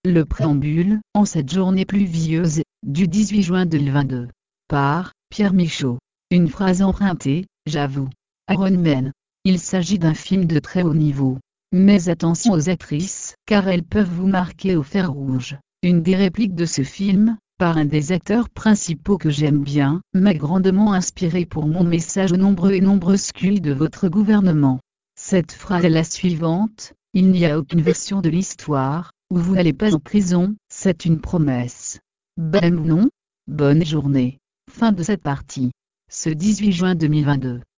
Le préambule, en cette journée pluvieuse, du 18 juin 2022. Par Pierre Michaud. Une phrase empruntée, j'avoue. Iron Man. Il s'agit d'un film de très haut niveau. Mais attention aux actrices, car elles peuvent vous marquer au fer rouge. Une des répliques de ce film, par un des acteurs principaux que j'aime bien, m'a grandement inspiré pour mon message aux nombreux et nombreuses cultes de votre gouvernement. Cette phrase est la suivante: il n'y a aucune version de l'histoire où vous n'allez pas en prison, c'est une promesse. Bam ou non? Bonne journée. Fin de cette partie. Ce 18 juin 2022.